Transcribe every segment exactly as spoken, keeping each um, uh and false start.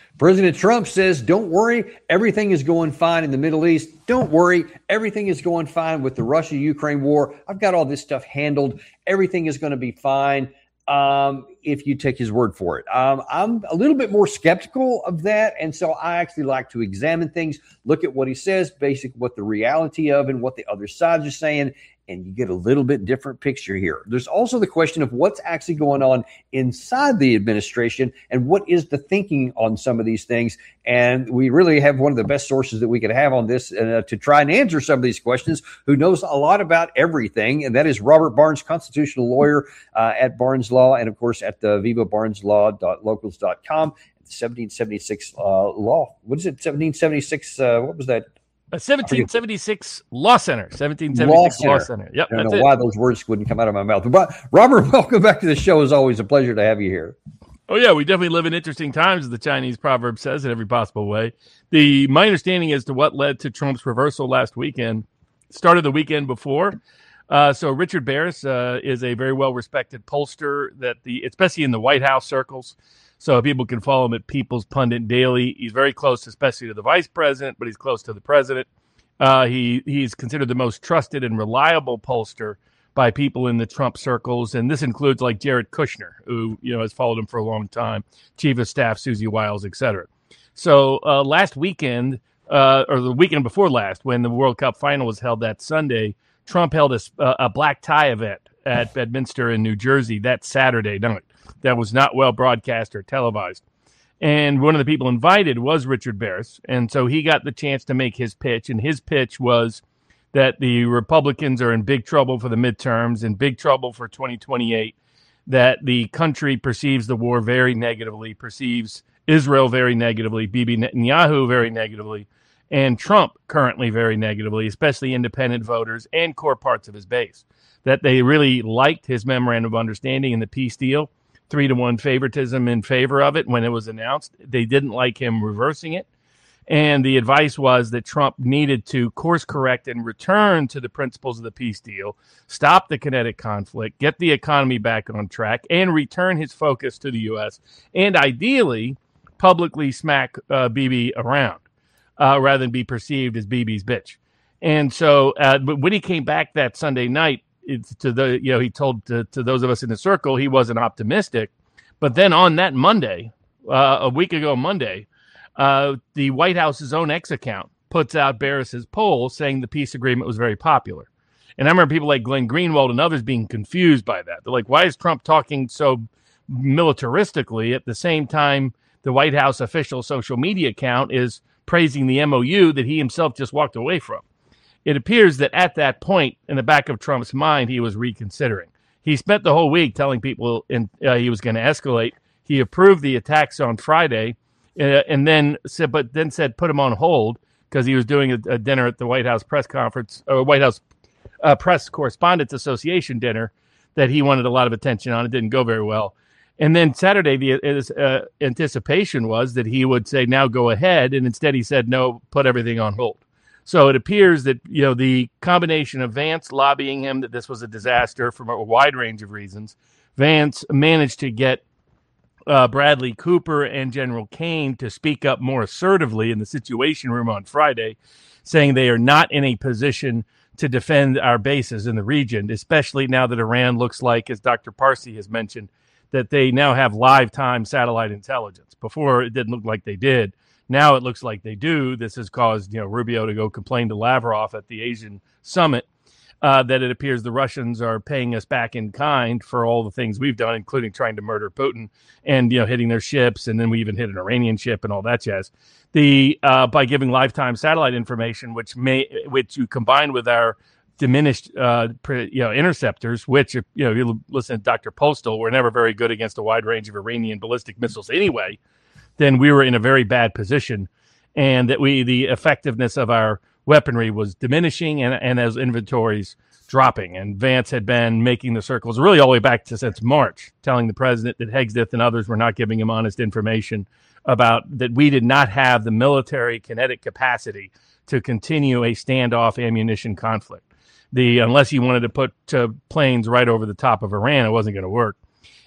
President Trump says, don't worry, everything is going fine in the Middle East. Don't worry, everything is going fine with the Russia-Ukraine war. I've got all this stuff handled. Everything is going to be fine um, if you take his word for it. Um, I'm a little bit more skeptical of that, and so I actually like to examine things, look at what he says, basically what the reality of and what the other sides are saying, and you get a little bit different picture here. There's also the question of what's actually going on inside the administration and what is the thinking on some of these things. And we really have one of the best sources that we could have on this uh, to try and answer some of these questions, who knows a lot about everything. And that is Robert Barnes, constitutional lawyer uh, at Barnes Law, and of course at the viva barnes law dot locals dot com. seventeen seventy-six uh, law. What is it? seventeen seventy-six. Uh, what was that? A seventeen seventy-six Law Center. seventeen seventy-six Law Center. Law Center. Yep. I don't know it. why those words wouldn't come out of my mouth. But Robert, welcome back to the show. It's always a pleasure to have you here. Oh, yeah. We definitely live in interesting times, as the Chinese proverb says, in every possible way. The My understanding as to what led to Trump's reversal last weekend started the weekend before. Uh, so Richard Baris uh, is a very well-respected pollster, that the especially in the White House circles. So people can follow him at People's Pundit Daily. He's very close, especially to the vice president, but he's close to the president. Uh, he he's considered the most trusted and reliable pollster by people in the Trump circles, and this includes like Jared Kushner, who you know has followed him for a long time, Chief of Staff Susie Wiles, et cetera. So uh, last weekend, uh, or the weekend before last, when the World Cup final was held that Sunday, Trump held a, a black tie event at Bedminster in New Jersey that Saturday night. That was not well broadcast or televised. And one of the people invited was Richard Baris. And so he got the chance to make his pitch. And his pitch was that the Republicans are in big trouble for the midterms, in big trouble for twenty twenty-eight, that the country perceives the war very negatively, perceives Israel very negatively, Bibi Netanyahu very negatively, and Trump currently very negatively, especially independent voters and core parts of his base. That they really liked his memorandum of understanding and the peace deal. Three to one favoritism in favor of it when it was announced. They didn't like him reversing it. And the advice was that Trump needed to course correct and return to the principles of the peace deal, stop the kinetic conflict, get the economy back on track, and return his focus to the U S, and ideally publicly smack uh, Bibi around uh, rather than be perceived as Bibi's bitch. And so uh, but when he came back that Sunday night, It's to the you know he told to, to those of us in the circle he wasn't optimistic, but then on that Monday, uh, a week ago Monday, uh, the White House's own X account puts out Baris's poll saying the peace agreement was very popular, and I remember people like Glenn Greenwald and others being confused by that. They're like, why is Trump talking so militaristically at the same time the White House official social media account is praising the M O U that he himself just walked away from? It appears that at that point, in the back of Trump's mind, he was reconsidering. He spent the whole week telling people in, uh, he was going to escalate. He approved the attacks on Friday, uh, and then said, but then said put him on hold because he was doing a, a dinner at the White House press conference, or White House uh, Press Correspondents Association dinner that he wanted a lot of attention on. It didn't go very well. And then Saturday, the uh, anticipation was that he would say, now go ahead. And instead he said, no, put everything on hold. So it appears that, you know, the combination of Vance lobbying him that this was a disaster for a wide range of reasons, Vance managed to get uh, Bradley Cooper and General Kane to speak up more assertively in the Situation Room on Friday, saying they are not in a position to defend our bases in the region, especially now that Iran looks like, as Doctor Parsi has mentioned, that they now have live time satellite intelligence. Before, it didn't look like they did. Now it looks like they do. This has caused, you know, Rubio to go complain to Lavrov at the Asian summit uh, that it appears the Russians are paying us back in kind for all the things we've done, including trying to murder Putin and, you know, hitting their ships. And then we even hit an Iranian ship and all that jazz. The uh, by giving lifetime satellite information, which may which you combine with our diminished, uh, you know, interceptors, which, you know, if you listen to Doctor Postal, were never very good against a wide range of Iranian ballistic missiles anyway, then we were in a very bad position, and that we the effectiveness of our weaponry was diminishing, and, and as inventories dropping. And Vance had been making the circles really all the way back to since March, telling the president that Hegseth and others were not giving him honest information about that we did not have the military kinetic capacity to continue a standoff ammunition conflict. The unless he wanted to put uh, planes right over the top of Iran, it wasn't going to work.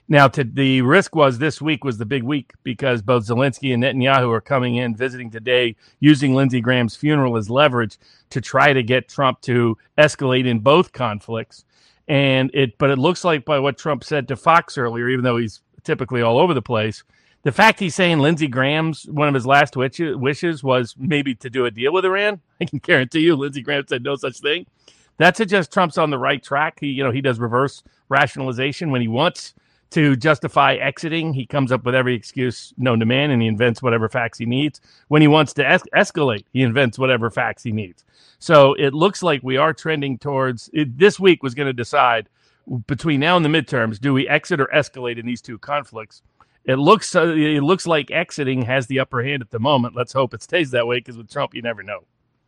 Now, to, the risk was this week was the big week because both Zelensky and Netanyahu are coming in, visiting today, using Lindsey Graham's funeral as leverage to try to get Trump to escalate in both conflicts. And it, but it looks like by what Trump said to Fox earlier, even though he's typically all over the place, the fact he's saying Lindsey Graham's one of his last wishes was maybe to do a deal with Iran. I can guarantee you, Lindsey Graham said no such thing. That suggests Trump's on the right track. He, you know, he does reverse rationalization when he wants to justify exiting. He comes up with every excuse known to man, and he invents whatever facts he needs. When he wants to es- escalate, he invents whatever facts he needs. So it looks like we are trending towards it, this week was going to decide between now and the midterms, do we exit or escalate in these two conflicts? It looks uh, it looks like exiting has the upper hand at the moment. Let's hope it stays that way, because with Trump, you never know.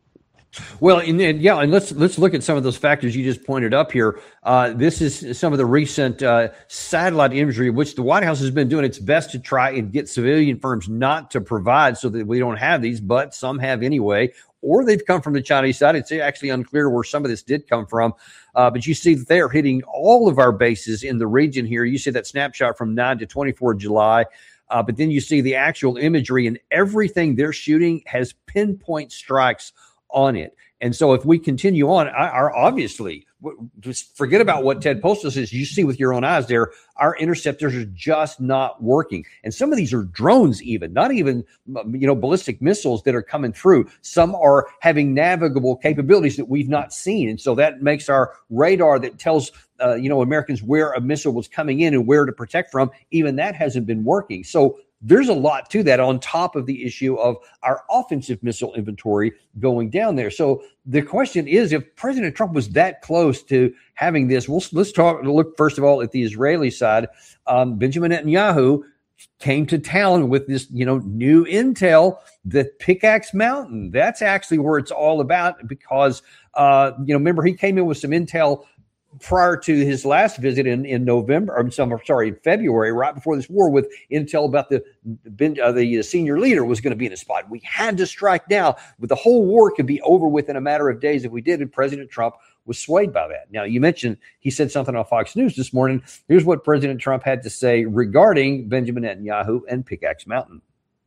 Well, and, and yeah, and let's let's look at some of those factors you just pointed up here. Uh, this is some of the recent uh, satellite imagery, which the White House has been doing its best to try and get civilian firms not to provide, so that we don't have these, but some have anyway, or they've come from the Chinese side. It's actually unclear where some of this did come from, uh, but you see that they are hitting all of our bases in the region here. You see that snapshot from nine to twenty-four July. Uh, but then you see the actual imagery, and everything they're shooting has pinpoint strikes on it. And so if we continue on, our obviously, just forget about what Ted Postal says. You see with your own eyes there, our interceptors are just not working. And some of these are drones even, not even, you know, ballistic missiles that are coming through. Some are having navigable capabilities that we've not seen. And so that makes our radar that tells, uh, you know, Americans where a missile was coming in and where to protect from, even that hasn't been working. So there's a lot to that on top of the issue of our offensive missile inventory going down there. So the question is, if President Trump was that close to having this, we'll, let's talk, look first of all at the Israeli side. Um, Benjamin Netanyahu came to town with this, you know, new intel, the Pickaxe Mountain. That's actually where it's all about, because, uh, you know, remember he came in with some intel prior to his last visit in, in November, I'm sorry, in February, right before this war, with intel about the uh, the senior leader was going to be in a spot. We had to strike now, but the whole war could be over within a matter of days if we did, and President Trump was swayed by that. Now, you mentioned he said something on Fox News this morning. Here's what President Trump had to say regarding Benjamin Netanyahu and Pickaxe Mountain.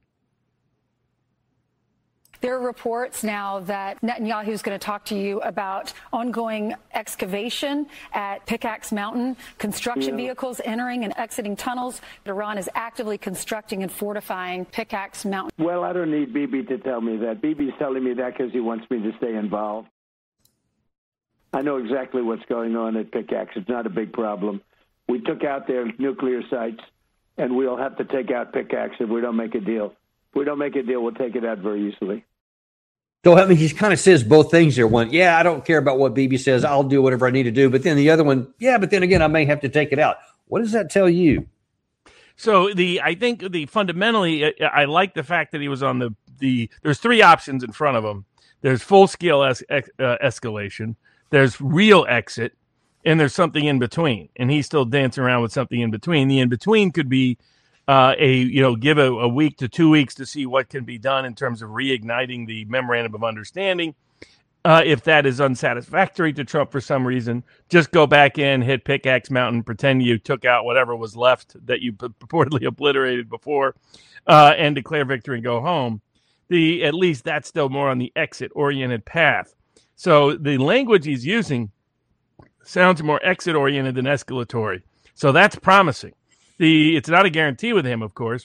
There are reports now that Netanyahu is going to talk to you about ongoing excavation at Pickaxe Mountain, construction yeah. vehicles entering and exiting tunnels. Iran is actively constructing and fortifying Pickaxe Mountain. Well, I don't need Bibi to tell me that. Bibi's telling me that because he wants me to stay involved. I know exactly what's going on at Pickaxe. It's not a big problem. We took out their nuclear sites, and we'll have to take out Pickaxe if we don't make a deal. If we don't make a deal, we'll take it out very easily. So, I mean, he kind of says both things there. One, yeah, I don't care about what Bibi says. I'll do whatever I need to do. But then the other one, yeah, but then again, I may have to take it out. What does that tell you? So the I think the fundamentally, I, I like the fact that he was on the, the there's three options in front of him. There's full scale es, ex, uh, escalation. There's real exit. And there's something in between. And he's still dancing around with something in between. The in between could be Uh, a you know give a, a week to two weeks to see what can be done in terms of reigniting the memorandum of understanding. Uh, if that is unsatisfactory to Trump for some reason, just go back in, hit Pickaxe Mountain, pretend you took out whatever was left that you purportedly obliterated before, uh, and declare victory and go home. The at least that's still more on the exit-oriented path. So the language he's using sounds more exit-oriented than escalatory. So that's promising. The it's not a guarantee with him, of course,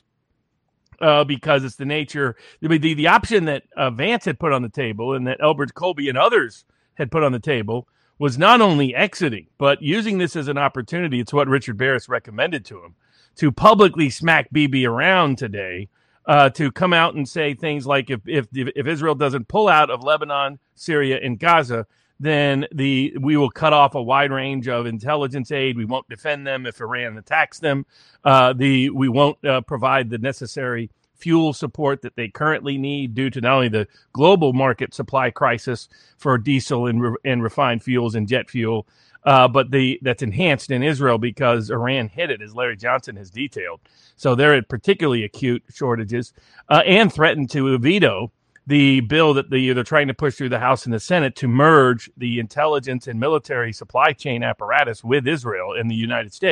uh, because it's the nature. The the, the option that uh, Vance had put on the table and that Elbridge Colby and others had put on the table was not only exiting, but using this as an opportunity. It's what Richard Barris recommended to him, to publicly smack Bibi around today, uh, to come out and say things like, if, if if Israel doesn't pull out of Lebanon, Syria, and Gaza, then the we will cut off a wide range of intelligence aid. We won't defend them if Iran attacks them. Uh, the we won't uh, provide the necessary fuel support that they currently need due to not only the global market supply crisis for diesel and, re- and refined fuels and jet fuel, uh, but the that's enhanced in Israel because Iran hit it, as Larry Johnson has detailed. So they're at particularly acute shortages, uh, and threatened to veto the bill that the, they're trying to push through the House and the Senate to merge the intelligence and military supply chain apparatus with Israel in the United States.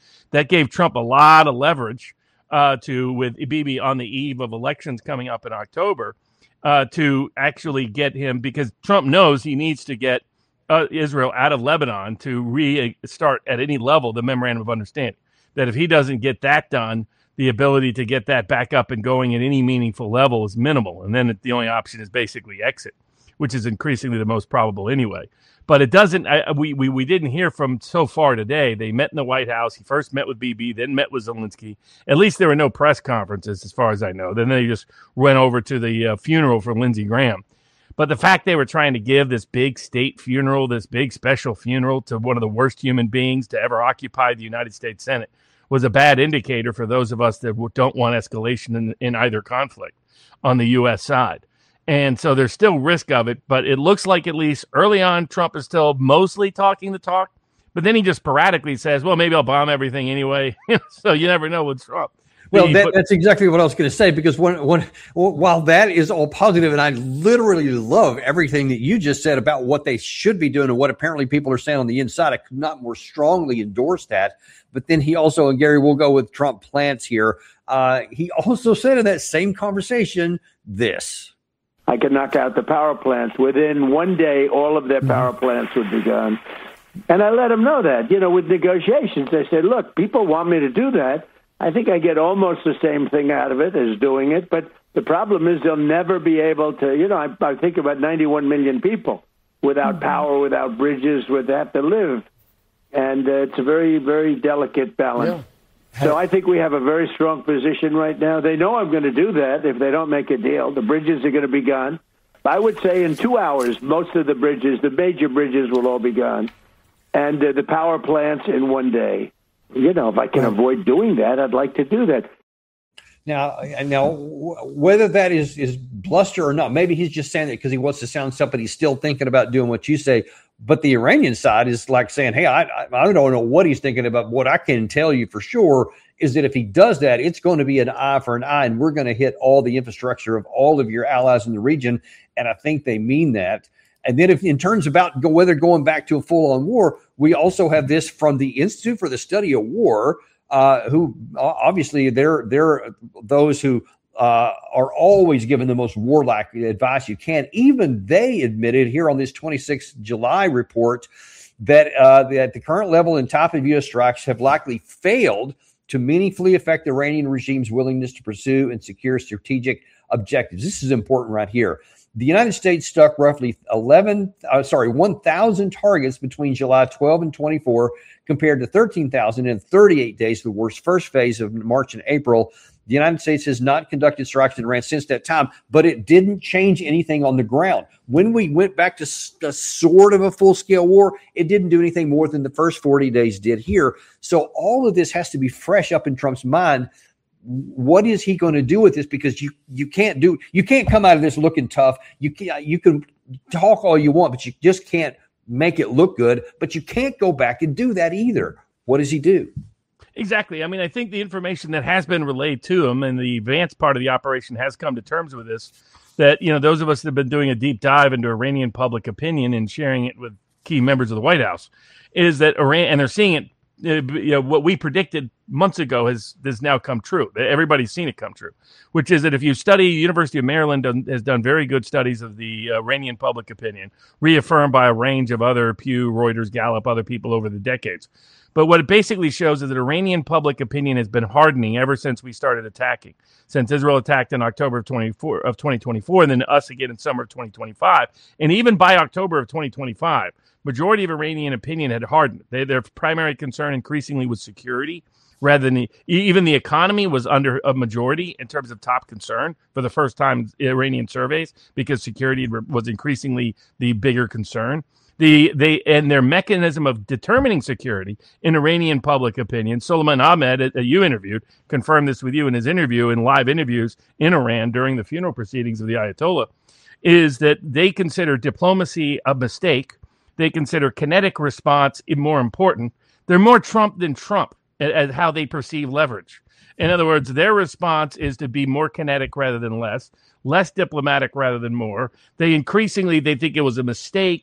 That gave Trump a lot of leverage uh, to with Bibi on the eve of elections coming up in October uh, to actually get him, because Trump knows he needs to get uh, Israel out of Lebanon to restart at any level the memorandum of understanding. That if he doesn't get that done, the ability to get that back up and going at any meaningful level is minimal. And then the only option is basically exit, which is increasingly the most probable anyway. But it doesn't, I, we, we we didn't hear from so far today. They met in the White House. He first met with Bibi, then met with Zelensky. At least there were no press conferences as far as I know. Then they just went over to the uh, funeral for Lindsey Graham. But the fact they were trying to give this big state funeral, this big special funeral to one of the worst human beings to ever occupy the United States Senate was a bad indicator for those of us that don't want escalation in, in either conflict on the U S side. And so there's still risk of it, but it looks like at least early on, Trump is still mostly talking the talk, but then he just sporadically says, well, maybe I'll bomb everything anyway. So you never know with Trump. Well, that, that's exactly what I was going to say, because when, when, while that is all positive, and I literally love everything that you just said about what they should be doing and what apparently people are saying on the inside, I could not more strongly endorse that. But then he also, and Gary, we'll go with Trump plants here. Uh, he also said in that same conversation this. I could knock out the power plants. Within one day, all of their power plants would be gone. And I let him know that. You know, with negotiations, I said, look, people want me to do that. I think I get almost the same thing out of it as doing it. But the problem is they'll never be able to, you know, I, I think about ninety-one million people without mm-hmm. power, without bridges, would have to live. And uh, it's a very, very delicate balance. Yeah. So I think we have a very strong position right now. They know I'm going to do that if they don't make a deal. The bridges are going to be gone. I would say in two hours, most of the bridges, the major bridges, will all be gone. And uh, the power plants in one day. You know, if I can avoid doing that, I'd like to do that. Now, now, whether that is, is bluster or not, maybe he's just saying it because he wants to sound something. He's still thinking about doing what you say. But the Iranian side is like saying, hey, I, I don't know what he's thinking about. What I can tell you for sure is that if he does that, it's going to be an eye for an eye, and we're going to hit all the infrastructure of all of your allies in the region. And I think they mean that. And then if in terms about go, whether going back to a full-on war, we also have this from the Institute for the Study of War, uh, who obviously they're, they're those who uh, are always given the most warlike advice you can. Even they admitted here on this twenty-sixth of July report that, uh, that the current level and type of U S strikes have likely failed to meaningfully affect the Iranian regime's willingness to pursue and secure strategic objectives. This is important right here. The United States struck roughly eleven, uh, sorry, one thousand targets between July twelfth and twenty-four, compared to thirteen thousand in thirty-eight days, the worst first phase of March and April. The United States has not conducted strikes in Iran since that time, but it didn't change anything on the ground. When we went back to a sort of a full-scale war, it didn't do anything more than the first forty days did here. So all of this has to be fresh up in Trump's mind. What is he going to do with this? Because you you can't do you can't come out of this looking tough. You can you can talk all you want, but you just can't make it look good. But you can't go back and do that either. What does he do? Exactly. I mean, I think the information that has been relayed to him and the advanced part of the operation has come to terms with this. That, you know, those of us that have been doing a deep dive into Iranian public opinion and sharing it with key members of the White House is that Iran, and they're seeing it. Uh, you know, what we predicted months ago has has now come true. Everybody's seen it come true, which is that if you study, University of Maryland done, has done very good studies of the Iranian public opinion, reaffirmed by a range of other Pew, Reuters, Gallup, other people over the decades. But what it basically shows is that Iranian public opinion has been hardening ever since we started attacking, since Israel attacked in October of twenty-four of twenty twenty-four, and then us again in summer of twenty twenty-five, and even by October of twenty twenty-five. Majority of Iranian opinion had hardened. They, their primary concern increasingly was security, rather than the, even the economy was under a majority in terms of top concern for the first time in Iranian surveys, because security was increasingly the bigger concern. The they and their mechanism of determining security in Iranian public opinion, Suleiman Ahmed, that you interviewed, confirmed this with you in his interview in live interviews in Iran during the funeral proceedings of the Ayatollah, is that they consider diplomacy a mistake. They consider kinetic response more important. They're more Trump than Trump at, at how they perceive leverage. In other words, their response is to be more kinetic rather than less, less diplomatic rather than more. They increasingly, they think it was a mistake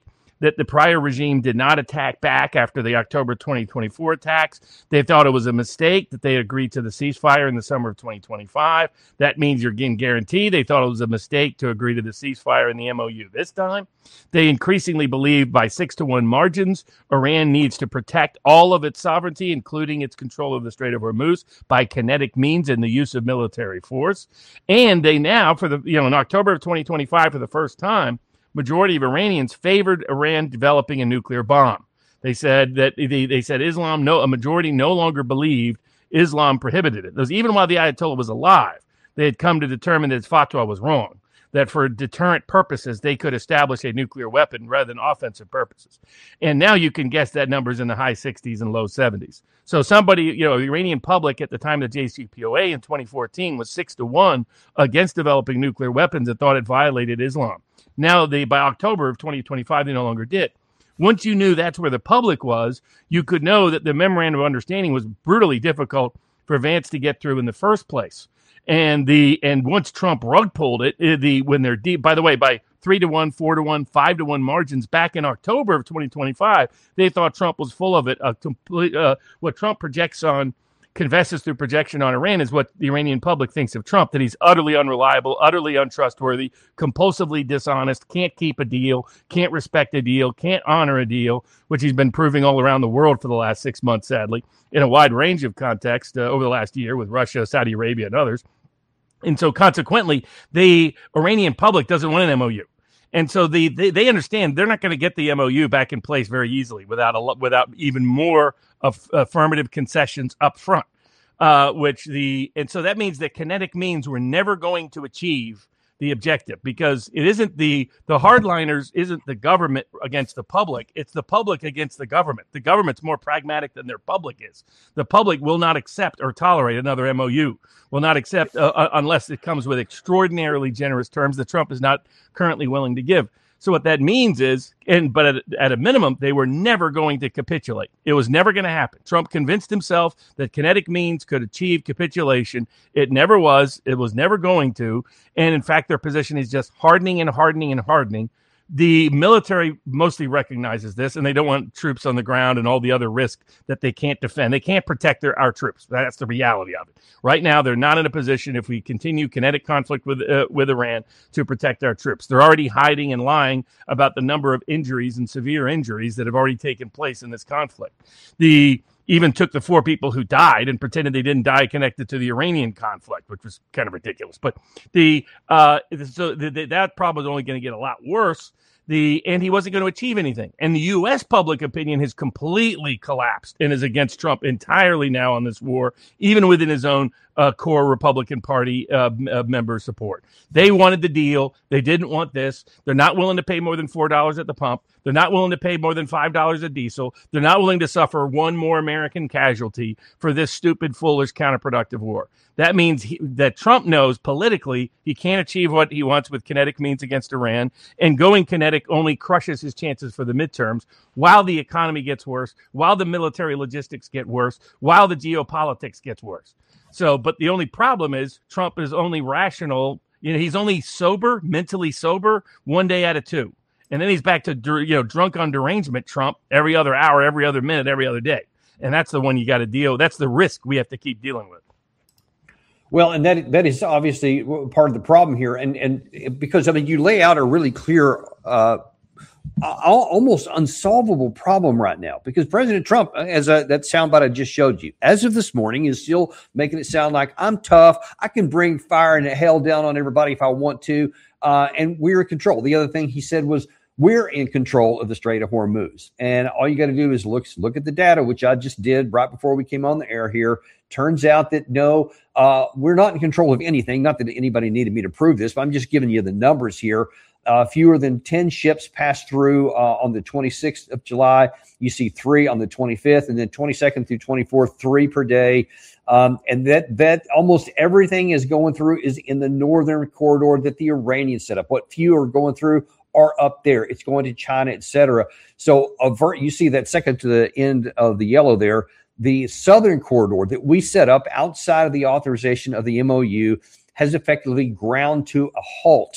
that the prior regime did not attack back after the October twenty twenty-four attacks. They thought it was a mistake that they agreed to the ceasefire in the summer of twenty twenty-five. That means you're getting guaranteed. They thought it was a mistake to agree to the ceasefire in the M O U this time. They increasingly believe by six to one margins, Iran needs to protect all of its sovereignty, including its control of the Strait of Hormuz, by kinetic means and the use of military force. And they now, for the you know, in October of twenty twenty-five, for the first time, majority of Iranians favored Iran developing a nuclear bomb. They said that they, they said Islam, no, a majority no longer believed Islam prohibited it. Those, even while the Ayatollah was alive, they had come to determine that his fatwa was wrong, that for deterrent purposes, they could establish a nuclear weapon rather than offensive purposes. And now you can guess that number's in the high sixties and low seventies. So somebody, you know, the Iranian public at the time of the J C P O A in twenty fourteen was six to one against developing nuclear weapons and thought it violated Islam. Now, they by October of twenty twenty-five, they no longer did. Once you knew that's where the public was, you could know that the memorandum of understanding was brutally difficult for Vance to get through in the first place. And the and once Trump rug pulled it, the when they're deep, by the way, by three to one, four to one, five to one margins back in October of twenty twenty-five, they thought Trump was full of it. A complete uh, what Trump projects on, confesses through projection on Iran is what the Iranian public thinks of Trump, that he's utterly unreliable, utterly untrustworthy, compulsively dishonest, can't keep a deal, can't respect a deal, can't honor a deal, which he's been proving all around the world for the last six months, sadly, in a wide range of contexts uh, over the last year with Russia, Saudi Arabia, and others. And so consequently, the Iranian public doesn't want an M O U. And so the, they, they understand they're not going to get the M O U back in place very easily without a, without even more of affirmative concessions up front, uh, which the and so that means that kinetic means we're never going to achieve the objective, because it isn't the the hardliners isn't the government against the public. It's the public against the government. The government's more pragmatic than their public is. The public will not accept or tolerate another M O U, will not accept uh, uh, unless it comes with extraordinarily generous terms that Trump is not currently willing to give. So what that means is, and but at, at a minimum, they were never going to capitulate. It was never going to happen. Trump convinced himself that kinetic means could achieve capitulation. It never was. It was never going to. And in fact, their position is just hardening and hardening and hardening. The military mostly recognizes this, and they don't want troops on the ground and all the other risk that they can't defend. They can't protect their our troops. That's the reality of it. Right now, they're not in a position, if we continue kinetic conflict with uh, with Iran, to protect our troops. They're already hiding and lying about the number of injuries and severe injuries that have already taken place in this conflict. The even took the four people who died and pretended they didn't die connected to the Iranian conflict, which was kind of ridiculous. But the uh, so the, the, that problem is only going to get a lot worse. The and he wasn't going to achieve anything. And the U S public opinion has completely collapsed and is against Trump entirely now on this war, even within his own uh, core Republican Party uh, uh, member support. They wanted the deal. They didn't want this. They're not willing to pay more than four dollars at the pump. They're not willing to pay more than five dollars a diesel. They're not willing to suffer one more American casualty for this stupid, foolish, counterproductive war. That means he, that Trump knows politically he can't achieve what he wants with kinetic means against Iran, and going kinetic only crushes his chances for the midterms while the economy gets worse, while the military logistics get worse, while the geopolitics gets worse. So, but the only problem is Trump is only rational. You know, he's only sober, mentally sober, one day out of two. And then he's back to, you know, drunk on derangement Trump every other hour, every other minute, every other day. And that's the one you got to deal. That's the risk we have to keep dealing with. Well, and that that is obviously part of the problem here. And and because, I mean, you lay out a really clear, uh, almost unsolvable problem right now, because President Trump, as a, that soundbite I just showed you, as of this morning, is still making it sound like I'm tough. I can bring fire and hell down on everybody if I want to. Uh, and we're in control. The other thing he said was, we're in control of the Strait of Hormuz. And all you got to do is look, look at the data, which I just did right before we came on the air here. Turns out that no, uh, we're not in control of anything. Not that anybody needed me to prove this, but I'm just giving you the numbers here. Uh, fewer than ten ships passed through uh, on the twenty-sixth of July. You see three on the twenty-fifth, and then twenty-second through twenty-fourth, three per day. Um, and that that almost everything is going through is in the northern corridor that the Iranians set up. What few are going through are up there. It's going to China, et cetera. So avert, you see that second to the end of the yellow there, the southern corridor that we set up outside of the authorization of the M O U has effectively ground to a halt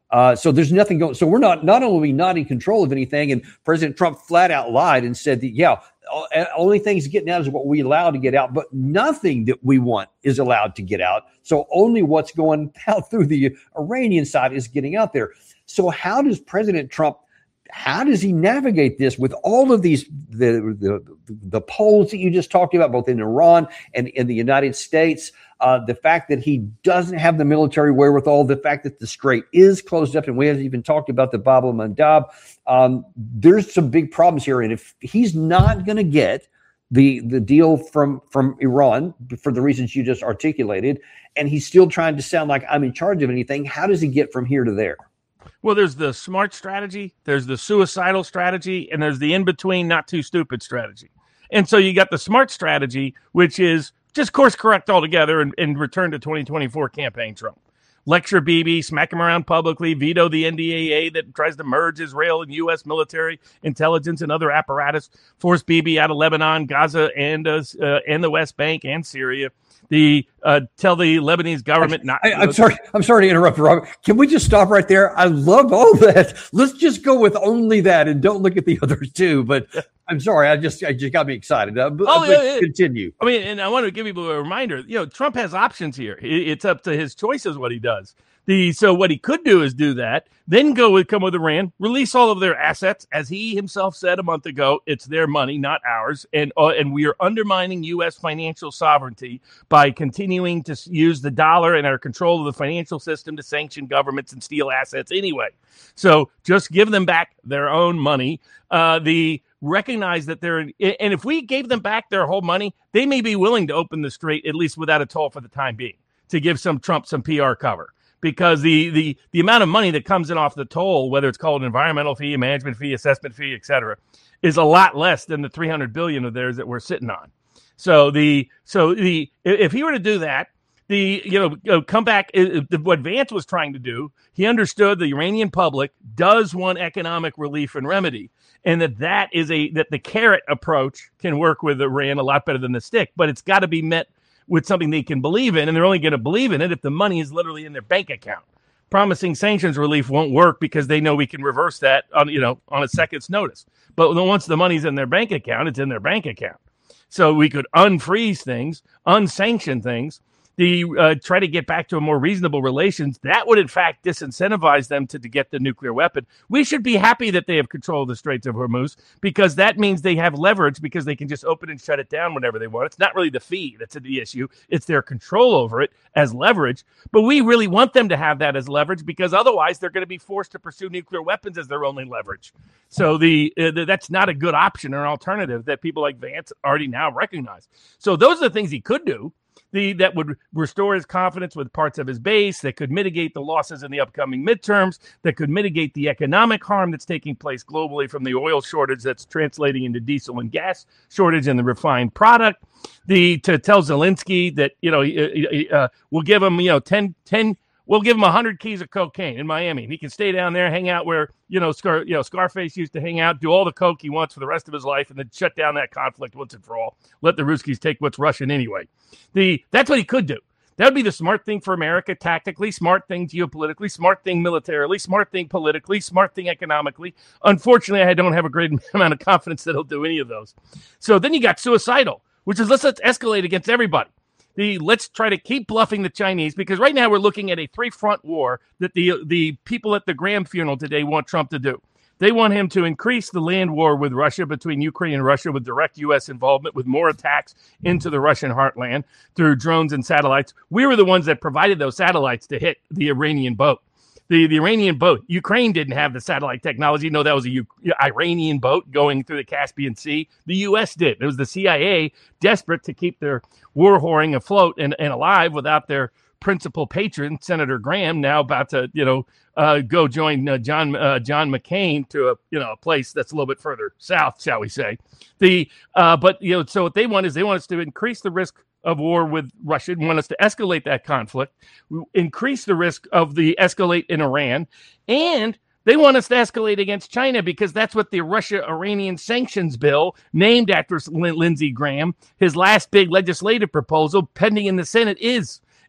Uh, so there's nothing going. So we're not not only not in control of anything, and President Trump flat out lied and said that, yeah, only things getting out is what we allow to get out, but nothing that we want is allowed to get out. So only what's going out through the Iranian side is getting out there. So how does President Trump, how does he navigate this with all of these, the the, the polls that you just talked about, both in Iran and in the United States, uh, the fact that he doesn't have the military wherewithal, the fact that the strait is closed up, and we haven't even talked about the Bab el-Mandab. Um, there's some big problems here. And if he's not going to get the the deal from, from Iran for the reasons you just articulated, and he's still trying to sound like I'm in charge of anything, how does he get from here to there? Well, there's the smart strategy, there's the suicidal strategy, and there's the in-between not too stupid strategy. And so you got the smart strategy, which is just course correct altogether and, and return to twenty twenty-four campaign Trump. Lecture Bibi, smack him around publicly, veto the N D A A that tries to merge Israel and U S military intelligence and other apparatus, force Bibi out of Lebanon, Gaza, and uh, uh, and the West Bank and Syria. The uh, tell the Lebanese government not. I, I'm sorry. I'm sorry to interrupt, Robert. Can we just stop right there? I love all that. Let's just go with only that and don't look at the other two. But I'm sorry. I just I just got me excited. Uh, but, oh, but yeah, continue. I mean, and I want to give people a reminder. You know, Trump has options here. It's up to his choices what he does. The so what he could do is do that, then go with come with Iran, release all of their assets, as he himself said a month ago. It's their money, not ours, and uh, and we are undermining U S financial sovereignty by continuing to use the dollar and our control of the financial system to sanction governments and steal assets anyway. So just give them back their own money. Uh, the recognize that they're, and if we gave them back their whole money, they may be willing to open the strait at least without a toll for the time being to give some Trump some P R cover. Because the, the the amount of money that comes in off the toll, whether it's called an environmental fee, a management fee, assessment fee, et cetera, is a lot less than the three hundred billion dollars of theirs that we're sitting on. So the so the if he were to do that, the you know come back. What Vance was trying to do, he understood the Iranian public does want economic relief and remedy, and that that is a that the carrot approach can work with Iran a lot better than the stick, but it's got to be met with something they can believe in, and they're only going to believe in it if the money is literally in their bank account. Promising sanctions relief won't work because they know we can reverse that on, you know, on a second's notice. But once the money's in their bank account, it's in their bank account. So we could unfreeze things, unsanction things, the uh, try to get back to a more reasonable relations. That would, in fact, disincentivize them to, to get the nuclear weapon. We should be happy that they have control of the Straits of Hormuz, because that means they have leverage, because they can just open and shut it down whenever they want. It's not really the fee that's the issue. It's their control over it as leverage. But we really want them to have that as leverage, because otherwise they're going to be forced to pursue nuclear weapons as their only leverage. So the, uh, the that's not a good option or alternative that people like Vance already now recognize. So those are the things he could do. The, that would restore his confidence with parts of his base, that could mitigate the losses in the upcoming midterms, that could mitigate the economic harm that's taking place globally from the oil shortage that's translating into diesel and gas shortage in the refined product. The to tell Zelensky that, you know, uh, we'll give him, you know, ten, ten we'll give him one hundred keys of cocaine in Miami. He can stay down there, hang out where, you know, Scar, you know, Scarface used to hang out, do all the coke he wants for the rest of his life, and then shut down that conflict once and for all. Let the Ruskies take what's Russian anyway. The That's what he could do. That would be the smart thing for America tactically, smart thing geopolitically, smart thing militarily, smart thing politically, smart thing economically. Unfortunately, I don't have a great amount of confidence that he'll do any of those. So then you got suicidal, which is let's, let's escalate against everybody. The let's try to keep bluffing the Chinese, because right now we're looking at a three-front war that the the people at the Graham funeral today want Trump to do. They want him to increase the land war with Russia, between Ukraine and Russia, with direct U S involvement, with more attacks into the Russian heartland through drones and satellites. We were the ones that provided those satellites to hit the Iranian boat. The, the Iranian boat, Ukraine didn't have the satellite technology. No, that was a U- Iranian boat going through the Caspian Sea. The U S did. It was the C I A, desperate to keep their war whoring afloat and, and alive without their principal patron, Senator Graham, now about to, you know, uh, go join uh, John uh, John McCain to a, you know, a place that's a little bit further south, shall we say. The uh, but, you know, so what they want is they want us to increase the risk of war with Russia, want us to escalate that conflict, increase the risk of the escalate in Iran, and they want us to escalate against China, because that's what the Russia-Iranian sanctions bill, named after Lindsey Graham, his last big legislative proposal pending in the Senate, is.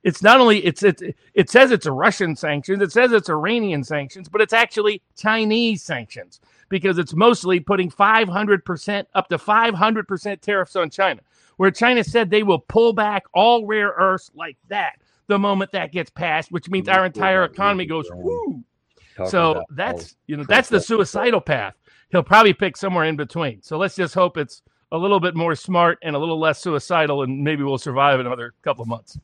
It's not only it's it it says it's a Russian sanctions, it says it's Iranian sanctions, but it's actually Chinese sanctions because it's mostly putting five hundred percent up to five hundred percent tariffs on China, where China said they will pull back all rare earths like that the moment that gets passed, which means our entire economy goes whoo. So that's you know that's the suicidal path. He'll probably pick somewhere in between. So let's just hope it's a little bit more smart and a little less suicidal, and maybe we'll survive another couple of months.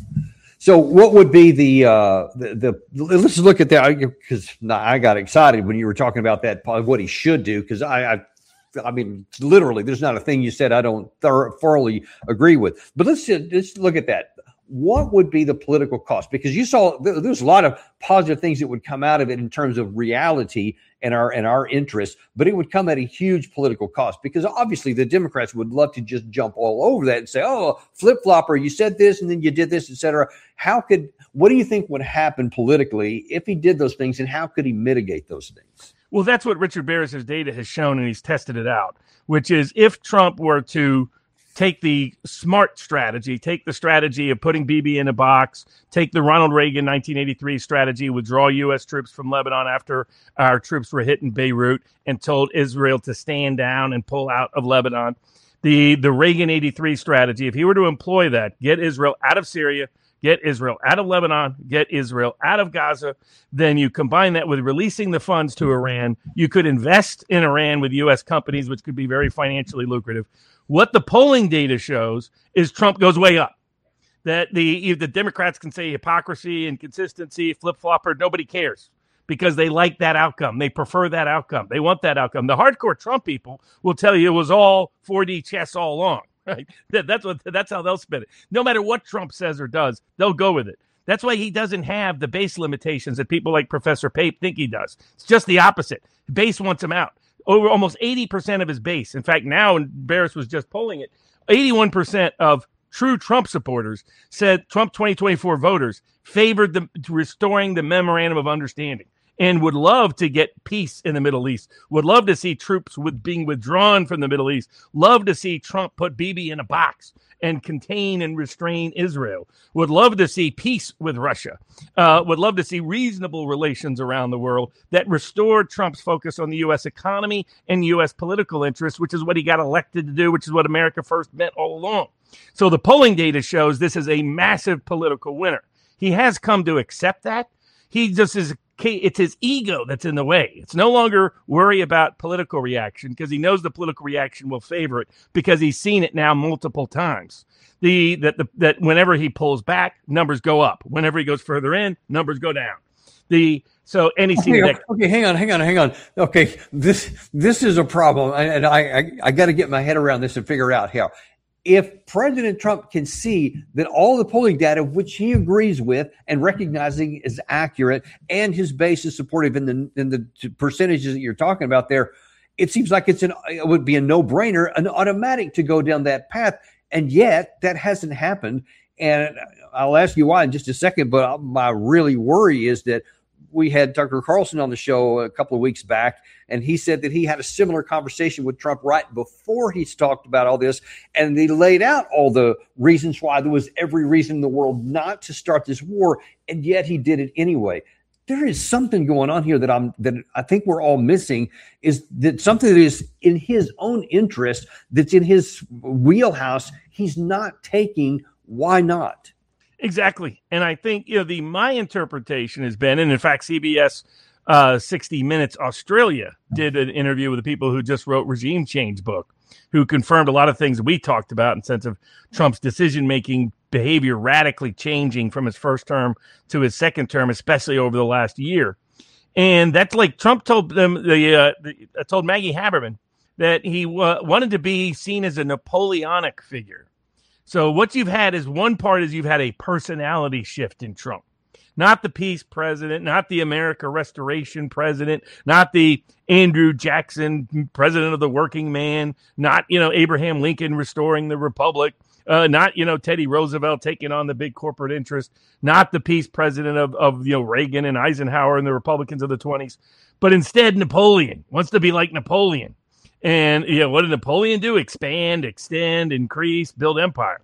So what would be the, uh, the, the let's look at that, because I got excited when you were talking about that, what he should do, because I, I, I mean, literally, there's not a thing you said I don't thor- thoroughly agree with. But let's, let's look at that. What would be the political cost? Because you saw there's a lot of positive things that would come out of it in terms of reality and our and our interests, but it would come at a huge political cost, because obviously the Democrats would love to just jump all over that and say, oh, flip flopper, you said this and then you did this, et cetera. How could what do you think would happen politically if he did those things, and how could he mitigate those things? Well, that's what Richard Barris's data has shown, and he's tested it out, which is if Trump were to take the smart strategy, take the strategy of putting Bibi in a box, take the Ronald Reagan nineteen eighty-three strategy, withdraw U S troops from Lebanon after our troops were hit in Beirut, and told Israel to stand down and pull out of Lebanon. The, the Reagan eighty-three strategy, if he were to employ that, get Israel out of Syria, get Israel out of Lebanon, get Israel out of Gaza, then you combine that with releasing the funds to Iran, you could invest in Iran with U S companies, which could be very financially lucrative. What the polling data shows is Trump goes way up. That the the Democrats can say hypocrisy, inconsistency, flip-flopper, nobody cares because they like that outcome. They prefer that outcome. They want that outcome. The hardcore Trump people will tell you it was all four D chess all along. Right? That, that's what that's how they'll spin it. No matter what Trump says or does, they'll go with it. That's why he doesn't have the base limitations that people like Professor Pape think he does. It's just the opposite. Base wants him out. Over almost eighty percent of his base. In fact, now, and Barris was just polling it, eighty-one percent of true Trump supporters said Trump twenty twenty-four voters favored the restoring the memorandum of understanding and would love to get peace in the Middle East, would love to see troops with being withdrawn from the Middle East, love to see Trump put Bibi in a box and contain and restrain Israel, would love to see peace with Russia, uh, would love to see reasonable relations around the world that restore Trump's focus on the U S economy and U S political interests, which is what he got elected to do, which is what America First meant all along. So the polling data shows this is a massive political winner. He has come to accept that. He just is It's his ego that's in the way. It's no longer worry about political reaction because he knows the political reaction will favor it because he's seen it now multiple times. The that the, that whenever he pulls back, numbers go up. Whenever he goes further in, numbers go down. The so and he's okay, seen that. Okay, hang on, hang on, hang on. Okay, this this is a problem, and I I, I got to get my head around this and figure out how. If President Trump can see that all the polling data, which he agrees with and recognizing is accurate, and his base is supportive in the in the percentages that you're talking about there, it seems like it's an it would be a no-brainer, an automatic to go down that path. And yet that hasn't happened. And I'll ask you why in just a second. But my really worry is that we had Tucker Carlson on the show a couple of weeks back, and he said that he had a similar conversation with Trump right before he's talked about all this. And they laid out all the reasons why there was every reason in the world not to start this war. And yet he did it anyway. There is something going on here that I'm that I think we're all missing, is that something that is in his own interest, that's in his wheelhouse, he's not taking. Why not? Exactly. And I think, you know, the my interpretation has been, and in fact, C B S uh, sixty Minutes Australia did an interview with the people who just wrote Regime Change book, who confirmed a lot of things we talked about in sense of Trump's decision-making behavior radically changing from his first term to his second term, especially over the last year. And that's like Trump told them, the, uh, the told Maggie Haberman that he uh, wanted to be seen as a Napoleonic figure. So what you've had is one part is you've had a personality shift in Trump, not the peace president, not the America Restoration president, not the Andrew Jackson president of the working man, not, you know, Abraham Lincoln restoring the republic, uh, not, you know, Teddy Roosevelt taking on the big corporate interest, not the peace president of, of, you know, Reagan and Eisenhower and the Republicans of the twenties, but instead Napoleon wants to be like Napoleon. And, you know, what did Napoleon do? Expand, extend, increase, build empire.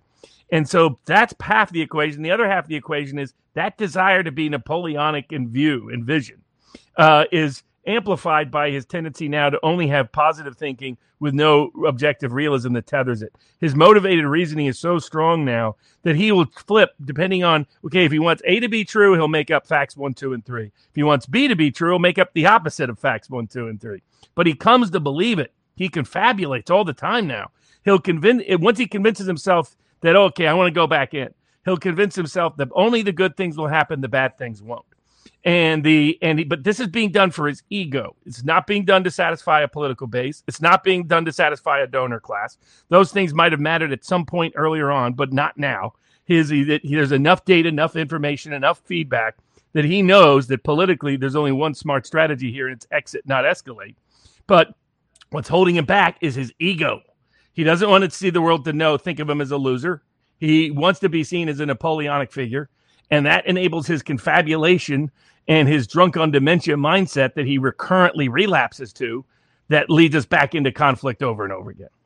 And so that's half the equation. The other half of the equation is that desire to be Napoleonic in view and vision uh, is amplified by his tendency now to only have positive thinking with no objective realism that tethers it. His motivated reasoning is so strong now that he will flip depending on, okay, if he wants A to be true, he'll make up facts one, two, and three. If he wants B to be true, he'll make up the opposite of facts one, two, and three. But he comes to believe it. He confabulates all the time now. He'll convince, once he convinces himself that, okay, I want to go back in, he'll convince himself that only the good things will happen, the bad things won't. And the and he, but this is being done for his ego. It's not being done to satisfy a political base. It's not being done to satisfy a donor class. Those things might have mattered at some point earlier on, but not now. His he, there's enough data, enough information, enough feedback that he knows that politically there's only one smart strategy here, and it's exit, not escalate. But what's holding him back is his ego. He doesn't want to see the world to know, think of him as a loser. He wants to be seen as a Napoleonic figure, and that enables his confabulation and his drunk on dementia mindset that he recurrently relapses to, that leads us back into conflict over and over again.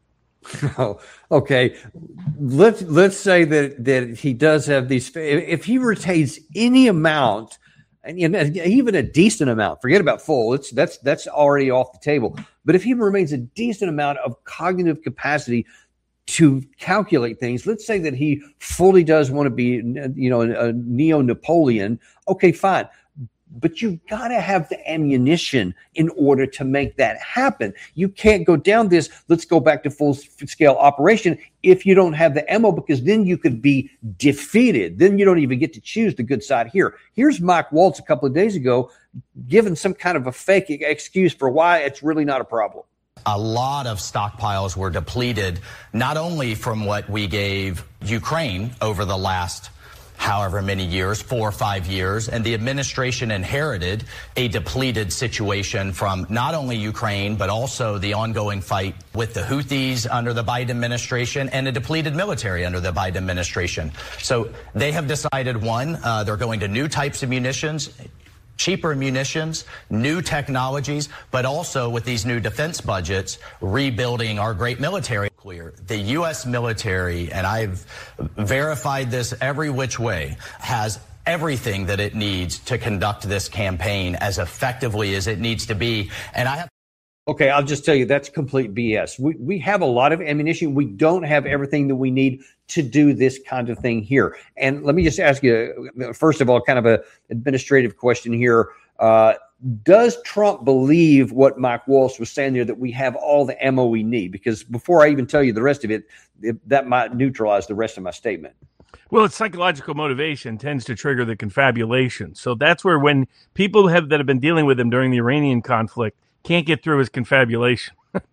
Oh, okay. Let's let's say that that he does have these. If he retains any amount, and even a decent amount, forget about full. It's that's that's already off the table. But if he remains a decent amount of cognitive capacity to calculate things, let's say that he fully does want to be, you know, a, a neo-Napoleon. Okay, fine. But you've got to have the ammunition in order to make that happen. You can't go down this, let's go back to full-scale operation, if you don't have the ammo, because then you could be defeated. Then you don't even get to choose the good side here. Here's Mike Waltz a couple of days ago giving some kind of a fake excuse for why it's really not a problem. A lot of stockpiles were depleted, not only from what we gave Ukraine over the last however many years, four or five years, and the administration inherited a depleted situation from not only Ukraine, but also the ongoing fight with the Houthis under the Biden administration and a depleted military under the Biden administration. So they have decided, one, uh, they're going to new types of munitions, cheaper munitions, new technologies, but also with these new defense budgets, rebuilding our great military. Clear. The U S military, and I've verified this every which way, has everything that it needs to conduct this campaign as effectively as it needs to be. And I have. Okay, I'll just tell you, that's complete B S. We we have a lot of ammunition. We don't have everything that we need to do this kind of thing here. And let me just ask you, first of all, kind of a administrative question here. Uh, does Trump believe what Mike Waltz was saying there, that we have all the ammo we need? Because before I even tell you the rest of it, it that might neutralize the rest of my statement. Well, it's psychological motivation tends to trigger the confabulation. So that's where when people have that have been dealing with him during the Iranian conflict can't get through his confabulation.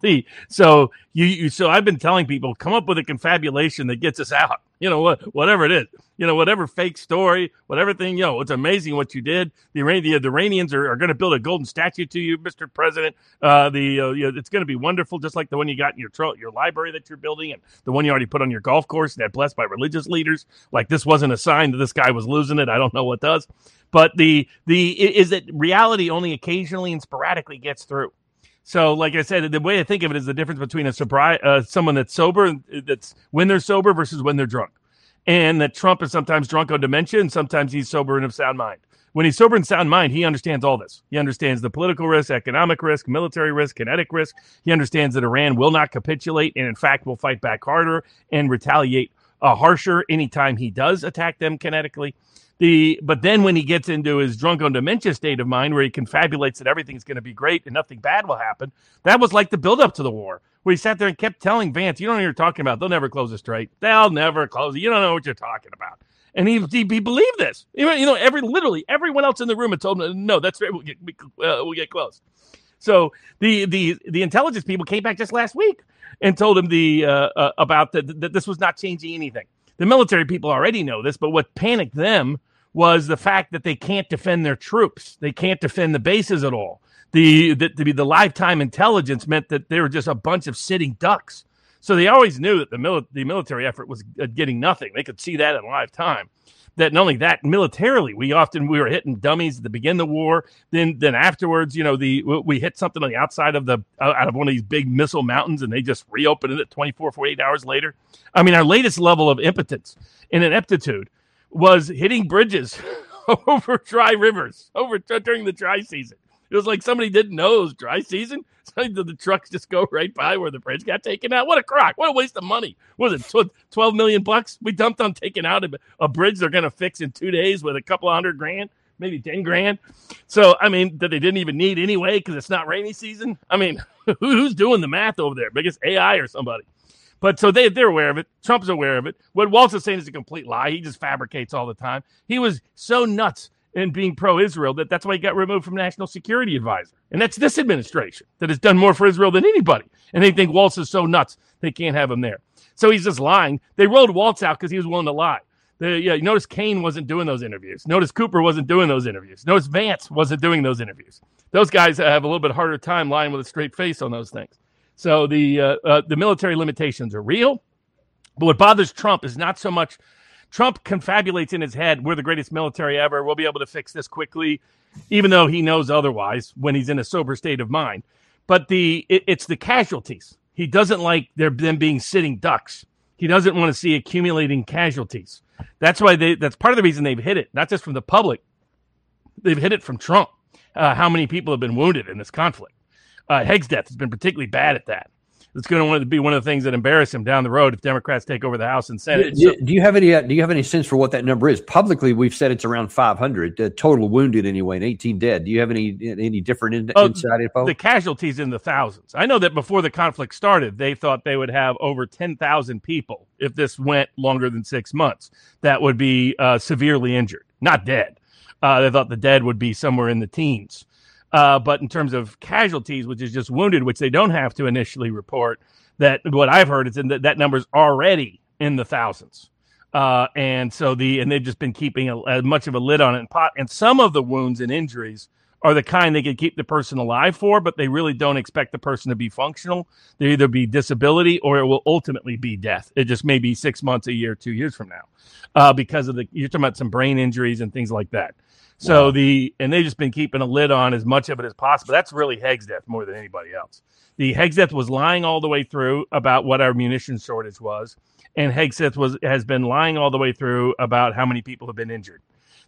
so you, you, so I've been telling people, come up with a confabulation that gets us out. You know what, whatever it is. You know, whatever fake story, whatever thing. You know, it's amazing what you did. The Iranian, the Iranians are, are going to build a golden statue to you, Mister President. Uh, the uh, you know, it's going to be wonderful, just like the one you got in your tro- your library that you're building, and the one you already put on your golf course that blessed by religious leaders. Like this wasn't a sign that this guy was losing it. I don't know what does, but the the is that reality only occasionally and sporadically gets through. So, like I said, the way I think of it is the difference between a sobri- uh, someone that's sober, that's when they're sober versus when they're drunk. And that Trump is sometimes drunk on dementia and sometimes he's sober and of sound mind. When he's sober and sound mind, he understands all this. He understands the political risk, economic risk, military risk, kinetic risk. He understands that Iran will not capitulate and, in fact, will fight back harder and retaliate uh, harsher anytime he does attack them kinetically. The but then when he gets into his drunk on dementia state of mind, where he confabulates that everything's going to be great and nothing bad will happen, that was like the buildup to the war, where he sat there and kept telling Vance, "You don't know what you're talking about. They'll never close the strait. They'll never close it. You don't know what you're talking about." And he he, he believed this. You know, every literally everyone else in the room had told him, "No, that's right. We'll get uh, we'll get close." So the the the intelligence people came back just last week and told him the uh, uh, about that that this was not changing anything. The military people already know this, but what panicked them was the fact that they can't defend their troops. They can't defend the bases at all. The, the, the, the lifetime intelligence meant that they were just a bunch of sitting ducks. So they always knew that the, mili- the military effort was getting nothing. They could see that in live time. that not only that, militarily, we often we were hitting dummies at the beginning of the war. Then then afterwards, you know, the we hit something on the outside of the out of one of these big missile mountains, and they just reopened it twenty-four, forty-eight hours later. I mean, our latest level of impotence and ineptitude was hitting bridges over dry rivers over during the dry season. It was like somebody didn't know it was dry season. So the trucks just go right by where the bridge got taken out. What a crock. What a waste of money. What was it, twelve million bucks we dumped on taking out a, a bridge they're going to fix in two days with a couple of hundred grand, maybe ten grand. So, I mean, that they didn't even need anyway because it's not rainy season. I mean, who's doing the math over there? Biggest A I or somebody. But so they, they're aware of it. Trump's aware of it. What Waltz is saying is a complete lie. He just fabricates all the time. He was so nuts in being pro-Israel that that's why he got removed from National Security Advisor. And that's this administration that has done more for Israel than anybody. And they think Waltz is so nuts they can't have him there. So he's just lying. They rolled Waltz out because he was willing to lie. The, yeah, notice Kane wasn't doing those interviews. Notice Cooper wasn't doing those interviews. Notice Vance wasn't doing those interviews. Those guys have a little bit harder time lying with a straight face on those things. So the uh, uh, the military limitations are real. But what bothers Trump is not so much Trump confabulates in his head, we're the greatest military ever, we'll be able to fix this quickly, even though he knows otherwise when he's in a sober state of mind. But the it, it's the casualties. He doesn't like there, them being sitting ducks. He doesn't want to see accumulating casualties. That's why they. That's part of the reason they've hid it, not just from the public. They've hid it from Trump, uh, how many people have been wounded in this conflict. Uh, Haig's death has been particularly bad at that. It's going to be one of the things that embarrass him down the road if Democrats take over the House and Senate. Do, so, do you have any? Uh, do you have any sense for what that number is? Publicly, we've said it's around five hundred uh, total wounded anyway, and eighteen dead. Do you have any any different in, oh, inside info? The casualties in the thousands. I know that before the conflict started, they thought they would have over ten thousand people if this went longer than six months that would be uh, severely injured, not dead. Uh, they thought the dead would be somewhere in the teens. Uh, but in terms of casualties, which is just wounded, which they don't have to initially report, that what I've heard is in the, that number's already in the thousands. Uh, and so the and they've just been keeping a, as much of a lid on it. And, pot, and some of the wounds and injuries are the kind they can keep the person alive for, but they really don't expect the person to be functional. They either be disability or it will ultimately be death. It just may be six months, a year, two years from now, uh, because of the you're talking about some brain injuries and things like that. So wow. the and they've just been keeping a lid on as much of it as possible. That's really Haig's death more than anybody else. The Haig's death was lying all the way through about what our munition shortage was, and Haig's death was has been lying all the way through about how many people have been injured.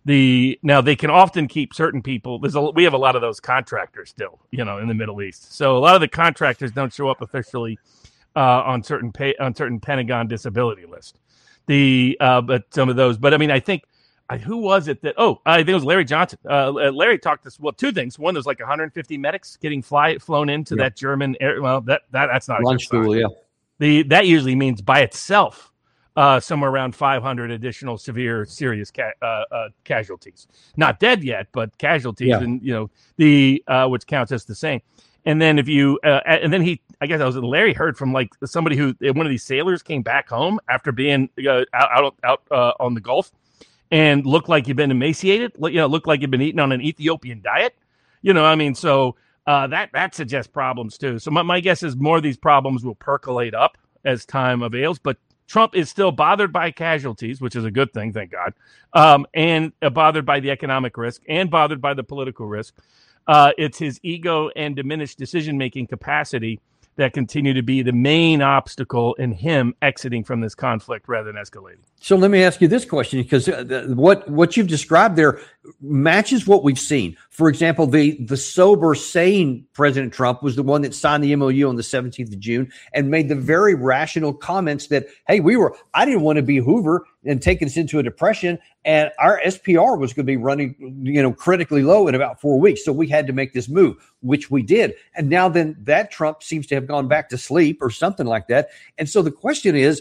The now they can often keep certain people. There's a, we have a lot of those contractors still, you know, in the Middle East. So a lot of the contractors don't show up officially uh, on certain pay, on certain Pentagon disability list. The uh, but some of those, but I mean, I think. I, who was it that? Oh, I think it was Larry Johnson. Uh, Larry talked us well two things. One, there's like one hundred fifty medics getting fly flown into yeah. that German air. Well, that, that that's not launch school. Yeah, the that usually means by itself uh, somewhere around five hundred additional severe, serious ca- uh, uh, casualties. Not dead yet, but casualties, yeah. and you know the uh, which counts as the same. And then if you uh, and then he, I guess I was Larry heard from like somebody who one of these sailors came back home after being uh, out out, out uh, on the Gulf. And looked like you've been emaciated, you know, looked like you've been eating on an Ethiopian diet. You know, I mean, so uh, that that suggests problems, too. So my, my guess is more of these problems will percolate up as time avails. But Trump is still bothered by casualties, which is a good thing, thank God, um, and uh, bothered by the economic risk and bothered by the political risk. Uh, it's his ego and diminished decision-making capacity that continue to be the main obstacle in him exiting from this conflict rather than escalating. So let me ask you this question, because what what you've described there matches what we've seen. For example, the the sober, sane President Trump was the one that signed the M O U on the seventeenth of June and made the very rational comments that, hey, we were, I didn't want to be Hoover and take us into a depression, and our S P R was going to be running, you know, critically low in about four weeks. So we had to make this move, which we did. And now then that Trump seems to have gone back to sleep or something like that. And so the question is,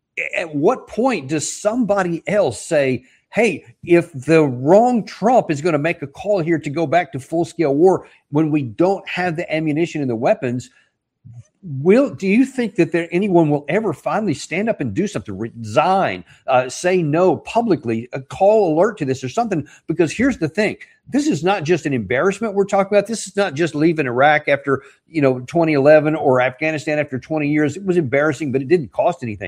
at what point does somebody else say, hey, if the wrong Trump is going to make a call here to go back to full-scale war when we don't have the ammunition and the weapons, will do you think that there anyone will ever finally stand up and do something, resign, uh, say no publicly, a call alert to this or something? Because here's the thing. This is not just an embarrassment we're talking about. This is not just leaving Iraq after, you know, twenty eleven or Afghanistan after twenty years. It was embarrassing, but it didn't cost anything.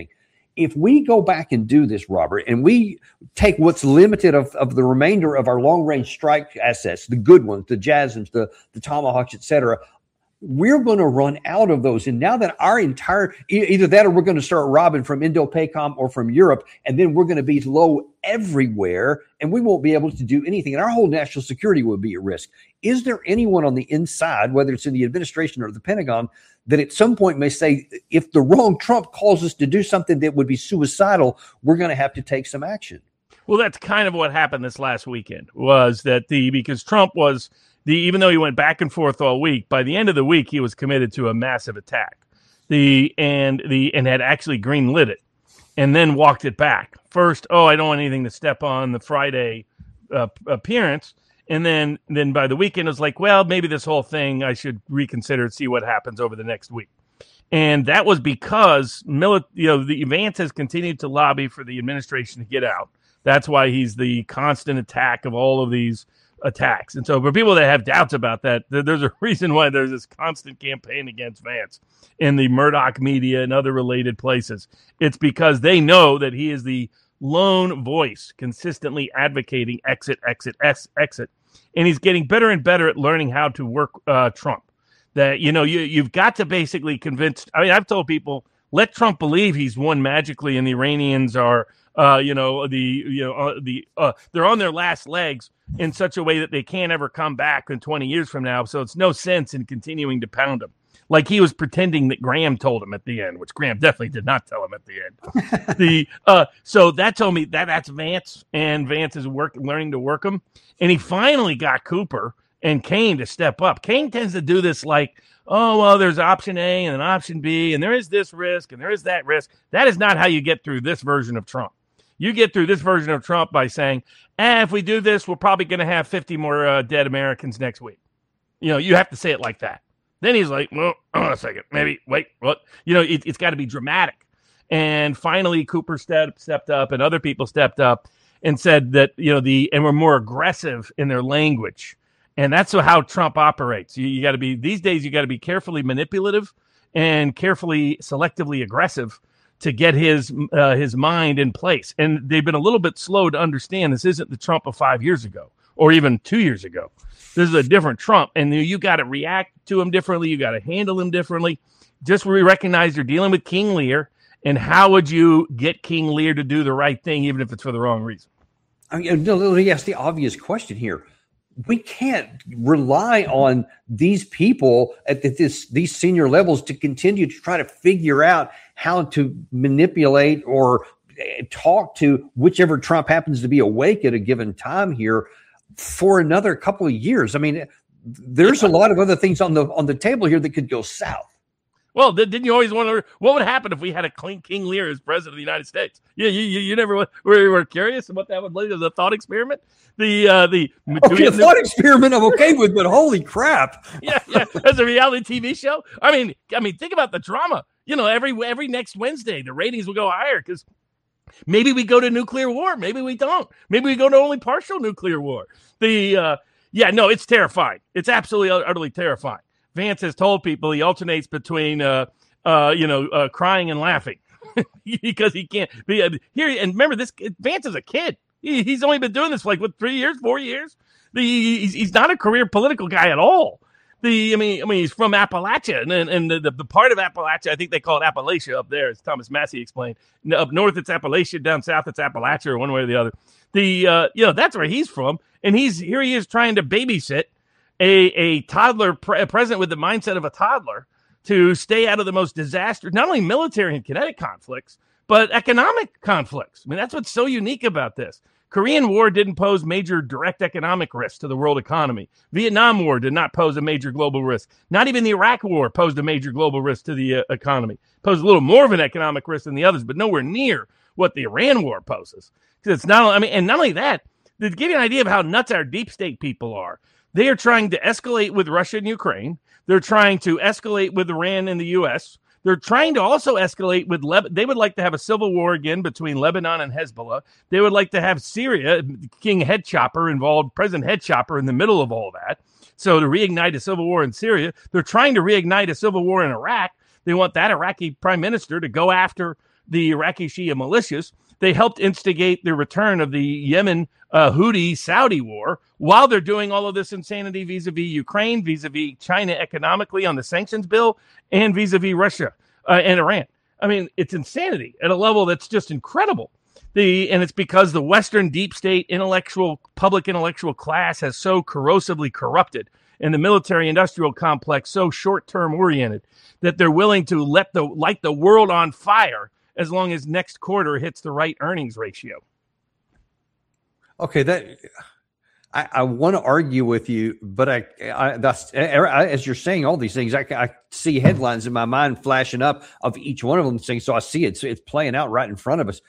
If we go back and do this, Robert, and we take what's limited of, of the remainder of our long-range strike assets, the good ones, the JASSMs, the, the Tomahawks, et cetera, we're going to run out of those. And now that our entire, either that or we're going to start robbing from Indo-PACOM or from Europe, and then we're going to be low everywhere, and we won't be able to do anything. And our whole national security will be at risk. Is there anyone on the inside, whether it's in the administration or the Pentagon, that at some point may say, if the wrong Trump calls us to do something that would be suicidal, we're going to have to take some action? Well, that's kind of what happened this last weekend, was that the, because Trump was, The, even though he went back and forth all week, by the end of the week, he was committed to a massive attack. The and the and had actually green-lit it and then walked it back. First, oh, I don't want anything to step on the Friday uh, appearance. And then, then by the weekend, it was like, well, maybe this whole thing, I should reconsider and see what happens over the next week. And that was because mili- you know, the Vance has continued to lobby for the administration to get out. That's why he's the constant attack of all of these attacks. And so for people that have doubts about that, there's a reason why there's this constant campaign against Vance in the Murdoch media and other related places. It's because they know that he is the lone voice consistently advocating exit, exit, ex- exit. And he's getting better and better at learning how to work uh, Trump. That, you know, you, you've got to basically convince, I mean, I've told people, let Trump believe he's won magically and the Iranians are, uh, you know, the, you know, uh, the, uh, they're on their last legs in such a way that they can't ever come back in twenty years from now. So it's no sense in continuing to pound him. Like he was pretending that Graham told him at the end, which Graham definitely did not tell him at the end. the uh, So that told me that that's Vance, and Vance is work, learning to work him. And he finally got Cooper and Kaine to step up. Kaine tends to do this like, oh, well, there's option A and an option B, and there is this risk and there is that risk. That is not how you get through this version of Trump. You get through this version of Trump by saying, eh, if we do this, we're probably going to have fifty more uh, dead Americans next week. You know, you have to say it like that. Then he's like, well, hold on a second, maybe, wait, what? You know, it, it's got to be dramatic. And finally, Cooper stepped, stepped up and other people stepped up and said that, you know, the, and were more aggressive in their language. And that's how Trump operates. You, you got to be, these days, you got to be carefully manipulative and carefully, selectively aggressive to get his uh, his mind in place. And they've been a little bit slow to understand this isn't the Trump of five years ago or even two years ago. This is a different Trump, and you got to react to him differently. You got to handle him differently. Just recognize you're dealing with King Lear, and how would you get King Lear to do the right thing, even if it's for the wrong reason? I mean, let me ask the obvious question here. We can't rely on these people at this these senior levels to continue to try to figure out how to manipulate or talk to whichever Trump happens to be awake at a given time here for another couple of years. I mean, there's a lot of other things on the on the table here that could go south. Well, didn't you always wonder what would happen if we had a clean King Lear as president of the United States? Yeah, you, you, you never were, were curious what that would lead to, the thought experiment? The uh, the okay, a thought experiment I'm okay with, but holy crap! yeah, yeah, as a reality T V show. I mean, I mean, think about the drama. You know, every every next Wednesday, the ratings will go higher because maybe we go to nuclear war, maybe we don't. Maybe we go to only partial nuclear war. The uh, yeah, no, it's terrifying. It's absolutely utterly terrifying. Vance has told people he alternates between, uh, uh, you know, uh, crying and laughing because he can't be uh, here. And remember, this Vance is a kid. He, he's only been doing this for like what three years, four years. The he's, he's not a career political guy at all. The I mean, I mean, he's from Appalachia, and and the, the, the part of Appalachia, I think they call it Appalachia up there, as Thomas Massey explained. Up north, it's Appalachia. Down south, it's Appalachia, or one way or the other. The uh, you know, that's where he's from, and he's here. He is trying to babysit a a toddler pre- president with the mindset of a toddler to stay out of the most disastrous, not only military and kinetic conflicts, but economic conflicts. I mean, that's what's so unique about this. Korean War didn't pose major direct economic risks to the world economy. Vietnam War did not pose a major global risk. Not even the Iraq War posed a major global risk to the uh, economy. Posed a little more of an economic risk than the others, but nowhere near what the Iran War poses. Because it's not, I mean, and not only that, to give you an idea of how nuts our deep state people are, they are trying to escalate with Russia and Ukraine. They're trying to escalate with Iran and the U S. They're trying to also escalate with Lebanon. They would like to have a civil war again between Lebanon and Hezbollah. They would like to have Syria, King Headchopper involved, President Headchopper in the middle of all that. So to reignite a civil war in Syria, they're trying to reignite a civil war in Iraq. They want that Iraqi prime minister to go after the Iraqi Shia militias. They helped instigate the return of the Yemen uh, Houthi-Saudi war while they're doing all of this insanity vis-a-vis Ukraine, vis-a-vis China economically on the sanctions bill, and vis-a-vis Russia uh, and Iran. I mean, it's insanity at a level that's just incredible. The and it's because the Western deep state intellectual, public intellectual class has so corrosively corrupted, and the military-industrial complex so short-term oriented that they're willing to let the light the world on fire as long as next quarter hits the right earnings ratio. Okay, that I, I want to argue with you, but I, I that's I, as you're saying all these things, I, I see headlines in my mind flashing up of each one of them saying, so I see it, so it's playing out right in front of us.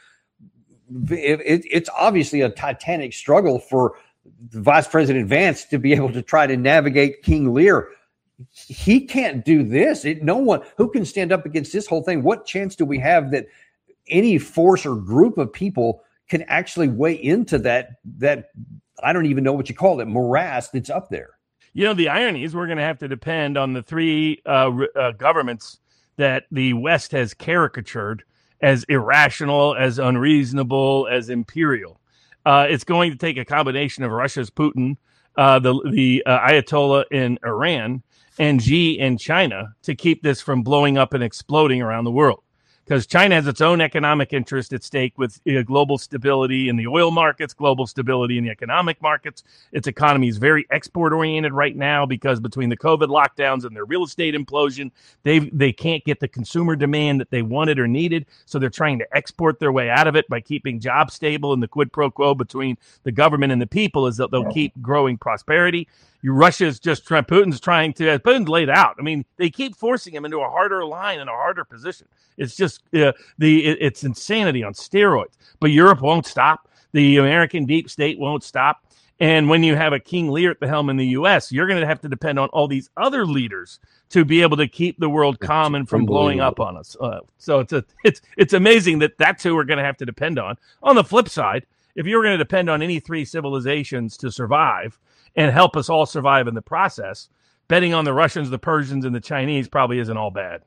It, it, it's obviously a titanic struggle for Vice President Vance to be able to try to navigate King Lear. He can't do this. It, no one who can stand up against this whole thing. What chance do we have that any force or group of people can actually weigh into that, that I don't even know what you call it, morass that's up there? You know, the irony is we're going to have to depend on the three uh, uh, governments that the West has caricatured as irrational, as unreasonable, as imperial. Uh, it's going to take a combination of Russia's Putin, uh, the, the uh, Ayatollah in Iran, and Xi in China to keep this from blowing up and exploding around the world. Because China has its own economic interest at stake with uh, global stability in the oil markets, global stability in the economic markets. Its economy is very export-oriented right now because between the COVID lockdowns and their real estate implosion, they they can't get the consumer demand that they wanted or needed. So they're trying to export their way out of it by keeping jobs stable, and the quid pro quo between the government and the people is that they'll keep growing prosperity. Russia's just trying, Putin's trying to, Putin's laid out. I mean, they keep forcing him into a harder line and a harder position. It's just uh, the, it, it's insanity on steroids. But Europe won't stop. The American deep state won't stop. And when you have a King Lear at the helm in the U S, you're going to have to depend on all these other leaders to be able to keep the world calm and from blowing up on us. Uh, so it's a, it's, it's amazing that that's who we're going to have to depend on. On the flip side, if you're going to depend on any three civilizations to survive and help us all survive in the process, betting on the Russians, the Persians, and the Chinese probably isn't all bad.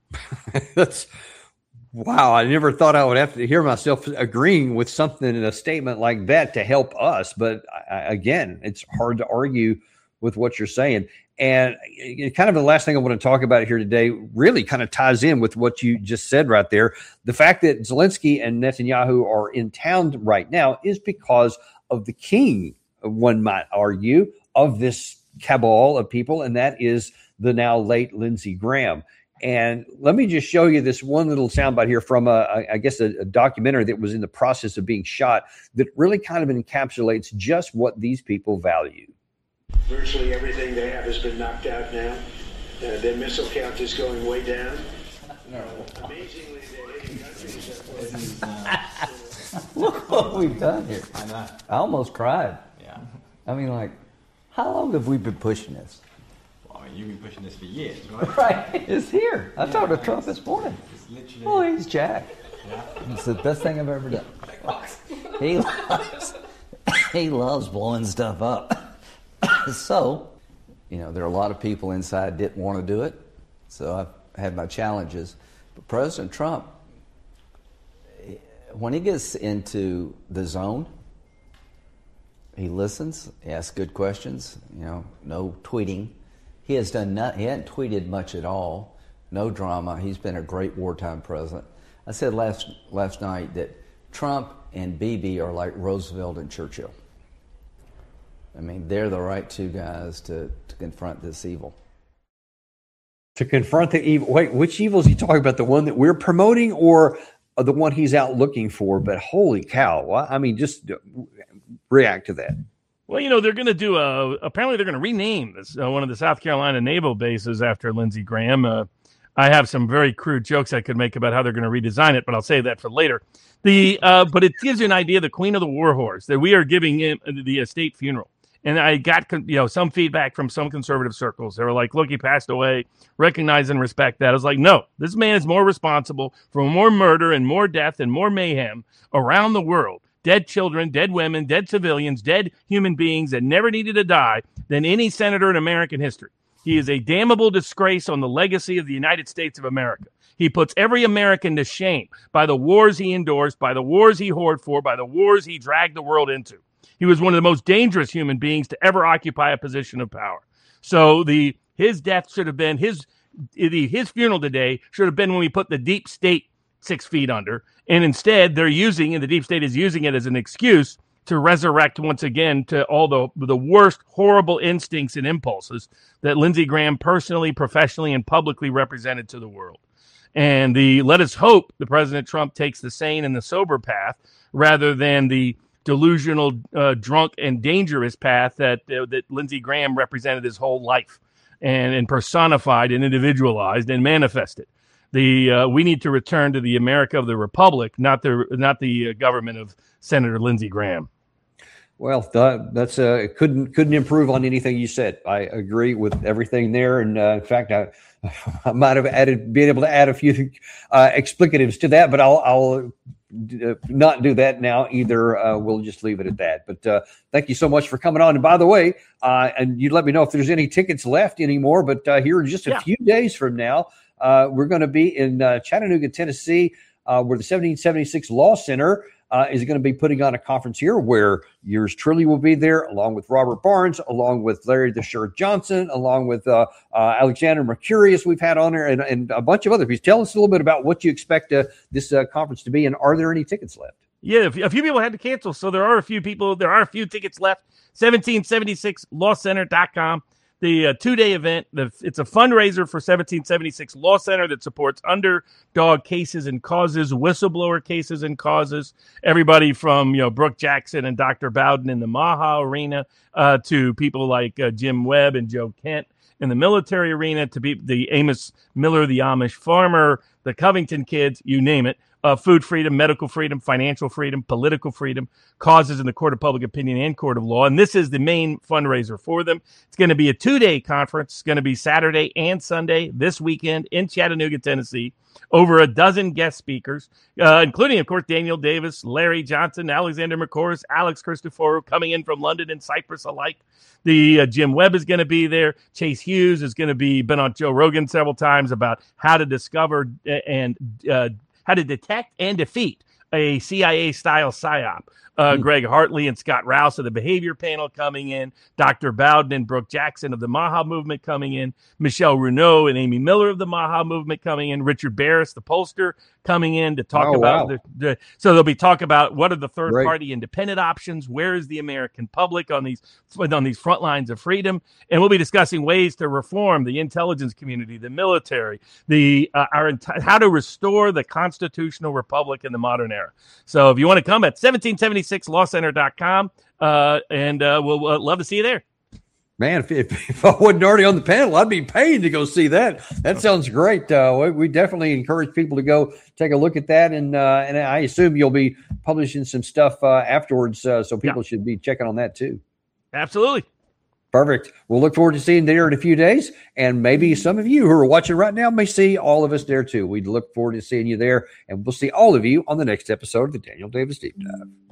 That's wow. I never thought I would have to hear myself agreeing with something in a statement like that to help us. But I, again, it's hard to argue with what you're saying. And it, kind of the last thing I want to talk about here today really kind of ties in with what you just said right there. The fact that Zelensky and Netanyahu are in town right now is because of the king, one might argue, of this cabal of people, and that is the now late Lindsey Graham. And let me just show you this one little soundbite here from, a, I guess, a, a documentary that was in the process of being shot that really kind of encapsulates just what these people value. Virtually everything they have has been knocked out now. Uh, their missile count is going way down. No. Uh, amazingly, they're hitting countries that Look what we've done here. I know. I almost cried. Yeah. I mean, like, how long have we been pushing this? Well, I mean, you've been pushing this for years, right? Right. It's here. I yeah, talked to Trump this morning. It's literally... Oh, he's Jack. Yeah. It's the best thing I've ever done. he loves, he loves blowing stuff up. So, you know, there are a lot of people inside didn't want to do it. So I've had my challenges. But President Trump, when he gets into the zone, he listens, he asks good questions, you know, no tweeting. He has done not, he hasn't tweeted much at all, no drama. He's been a great wartime president. I said last last night that Trump and Bibi are like Roosevelt and Churchill. I mean, they're the right two guys to, to confront this evil. To confront the evil. Wait, which evil is he talking about? The one that we're promoting or the one he's out looking for? But holy cow. I mean, just react to that. Well, you know, they're going to do a, apparently they're going to rename this, uh, one of the South Carolina naval bases after Lindsey Graham. Uh, I have some very crude jokes I could make about how they're going to redesign it, but I'll save that for later. The uh, But it gives you an idea, the Queen of the War Horse, that we are giving him the estate funeral. And I got, you know, some feedback from some conservative circles. They were like, look, he passed away. Recognize and respect that. I was like, no, this man is more responsible for more murder and more death and more mayhem around the world. Dead children, dead women, dead civilians, dead human beings that never needed to die than any senator in American history. He is a damnable disgrace on the legacy of the United States of America. He puts every American to shame by the wars he endorsed, by the wars he whored for, by the wars he dragged the world into. He was one of the most dangerous human beings to ever occupy a position of power. So the his death should have been, his his funeral today should have been when we put the deep state six feet under. And instead, they're using, and the deep state is using it as an excuse to resurrect once again to all the the worst, horrible instincts and impulses that Lindsey Graham personally, professionally, and publicly represented to the world. And the let us hope the President Trump takes the sane and the sober path rather than the delusional, uh, drunk, and dangerous path that uh, that Lindsey Graham represented his whole life and, and personified and individualized and manifested. The uh, we need to return to the America of the Republic, not the not the uh, government of Senator Lindsey Graham. Well, that, that's uh, couldn't couldn't improve on anything you said. I agree with everything there, and uh, in fact, I, I might have added, been able to add a few uh, explicatives to that, but I'll, I'll uh, not do that now either. Uh, we'll just leave it at that. But uh, thank you so much for coming on. And by the way, uh, and you let me know if there's any tickets left anymore. But uh, here in just a yeah. few days from now, uh, we're going to be in uh, Chattanooga, Tennessee, uh, where the seventeen seventy-six Law Center Uh, is going to be putting on a conference here where yours truly will be there, along with Robert Barnes, along with Larry the Shirt Johnson, along with uh, uh, Alexander Mercurius we've had on there, and, and a bunch of other people. Tell us a little bit about what you expect uh, this uh, conference to be, and are there any tickets left? Yeah, a few people had to cancel, so there are a few people. There are a few tickets left. seventeen seventy-six law center dot com. The uh, two-day event, the, it's a fundraiser for seventeen seventy-six Law Center that supports underdog cases and causes, whistleblower cases and causes, everybody from, you know, Brooke Jackson and Doctor Bowden in the Maha arena uh, to people like uh, Jim Webb and Joe Kent in the military arena, to be the Amos Miller, the Amish farmer, the Covington kids, you name it. Uh, food freedom, medical freedom, financial freedom, political freedom, causes in the court of public opinion and court of law. And this is the main fundraiser for them. It's going to be a two-day conference. It's going to be Saturday and Sunday this weekend in Chattanooga, Tennessee. Over a dozen guest speakers, uh, including, of course, Daniel Davis, Larry Johnson, Alexander Mercouris, Alex Christoforou, coming in from London and Cyprus alike. The uh, Jim Webb is going to be there. Chase Hughes is going to be been on Joe Rogan several times about how to discover and uh, how to detect and defeat a C I A-style psyop. Uh, mm-hmm. Greg Hartley and Scott Rouse of the Behavior Panel coming in. Doctor Bowden and Brooke Jackson of the Maha Movement coming in. Michelle Renaud and Amy Miller of the Maha Movement coming in. Richard Barris, the pollster, coming in to talk oh, about wow. the, the. So they'll be talking about what are the third-party independent options. Where is the American public on these on these front lines of freedom? And we'll be discussing ways to reform the intelligence community, the military, the uh, our enti- how to restore the constitutional republic in the modern era. So if you want to come at seventeen seventy-six law center dot com, uh, and uh, we'll uh, love to see you there. Man, if, if, if I wasn't already on the panel, I'd be paying to go see that. That sounds great. Uh, we, we definitely encourage people to go take a look at that. And uh, and I assume you'll be publishing some stuff uh, afterwards, uh, so people yeah. should be checking on that too. Absolutely. Perfect. We'll look forward to seeing you there in a few days. And maybe some of you who are watching right now may see all of us there too. We'd look forward to seeing you there. And we'll see all of you on the next episode of the Daniel Davis Deep Dive.